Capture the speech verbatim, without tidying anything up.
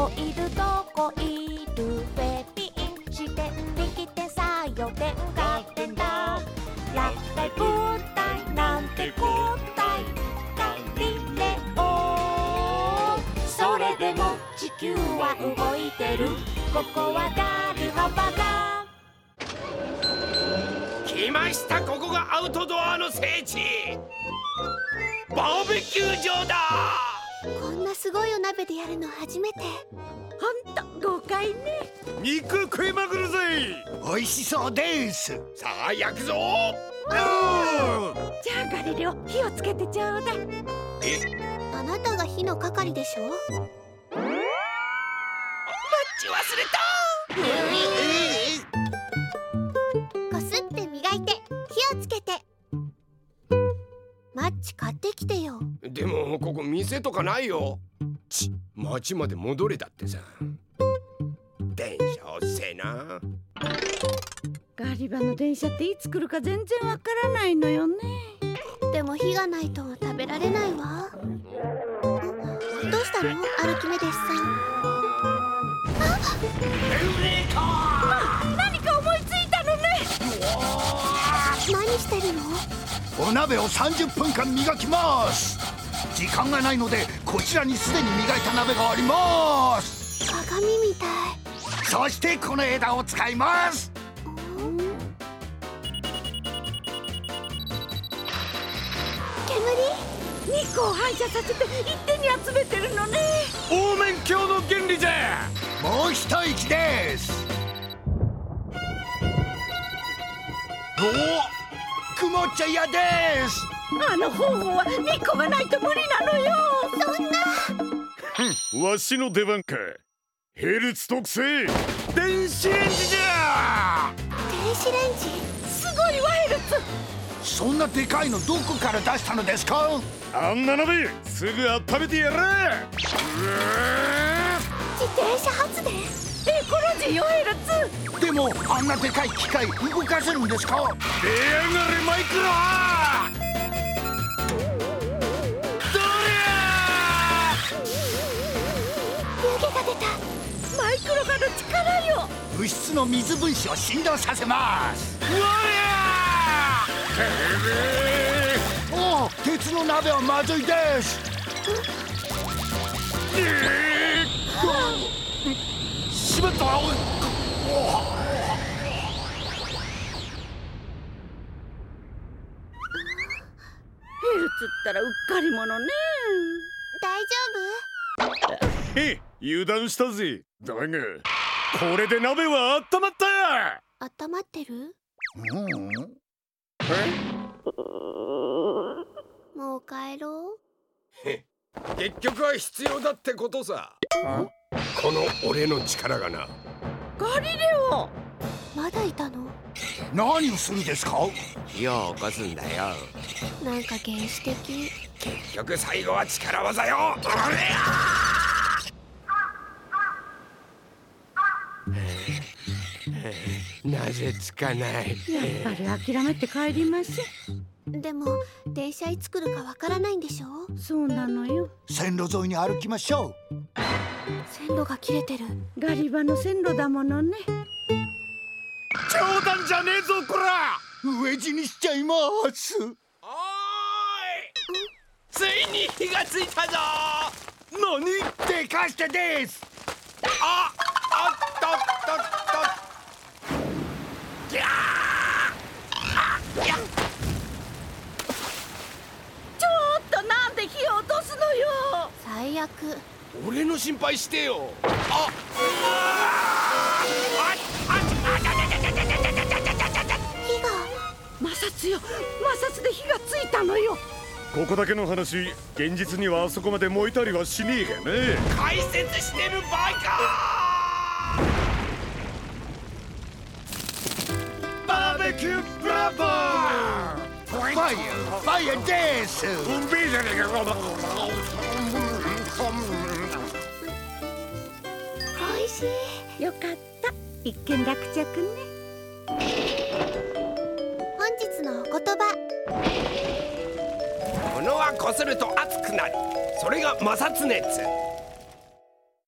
こいるどこいるフェリン支店力点作用点合点だ落体物体なんて答えガリレオそれでも地球は動いてるここはガル幅が来ました。ここがアウトドアの聖地バーベキュー場だ。 こんなすごいお鍋でやるの初めて。 ほんと豪快ね。 肉食いまくるぜ。 美味しそうです。 さあ焼くぞ。 じゃあガリレオ火をつけてちょうだい。 え、 あなたが火の係でしょ。 マッチ忘れた。 こすって磨いて火をつけて。マッチ買ってきてよ。 でもここ店とかないよ。ち、町まで戻れだってさ。電車おっせえな。 ガリバの電車っていつ来るか全然わからないのよね。 でも火がないと食べられないわ。どうしたのアルキメデスさん。あ、 エウレカあ、何か思いついたのね。 何してるの。 お鍋をさんじゅっぷんかん磨きます。時間がないのでこちらにすでに磨いた鍋があります。 鏡みたい。 そしてこの枝を使います。 煙？ 日光を反射させて一手に集めてるのね。 オーメン鏡の原理じゃ。 もう一息です。お、曇っちゃ嫌です。 あの方法は日光がないと無理なのよ。 そんな。 わしの出番か。ヘルツ特製電子レンジじゃ。 電子レンジ？ すごいわヘルツ。 そんなでかいのどこから出したのですか。 あんな鍋すぐ温めてやれ。 自転車発電？ エコロジーよヘルツ。 でもあんなでかい機械動かせるんですか。 出やがれマイクロ。どりゃ湯気が出た。 マイクロガの力よ。 物質の水分子を振動させます。 うわりゃおお、鉄の鍋はまずいです。 しまった。 ヘルツったらうっかり者ね。 大丈夫？ へ、油断したぜ。だがこれで鍋は温まった。 温まってる？ うんもう帰ろう。 へ、結局は必要だってことさ。この俺の力がな。 ガリレオ。 まだいたの？ 何をするんですか。 よう起こすんだよ。 なんか原始的。 結局最後は力技よ。おりゃなぜつかない。 やっぱり諦めて帰りましょでも電車いつ来るかわからないんでしょ。 う。そうなのよ。 線路沿いに歩きましょ線路が切れてる。 ガリバの線路だものね。 冗談じゃねえぞこら。 う。飢え死にしちゃいます。 おーい、ついに火がついたぞ。何？ でかしてです。 あ、あったったったギャー。あ、いや、 ちょっとなんで火を落とすのよ。 最悪。 俺の心配してよ。あ、あ、あ、 火が。 摩擦よ、摩擦で火がついたのよ。 ここだけの話、現実にはあそこまで燃えたりはしねえがね。 解説してる場合か。バーベキューブラボー。 ファイヤー、ファイヤーです。 うんべえじゃねえか。 おいしい。 よかった。一件落着ね。 本日のお言葉。 物はこすると熱くなる。それが摩擦熱。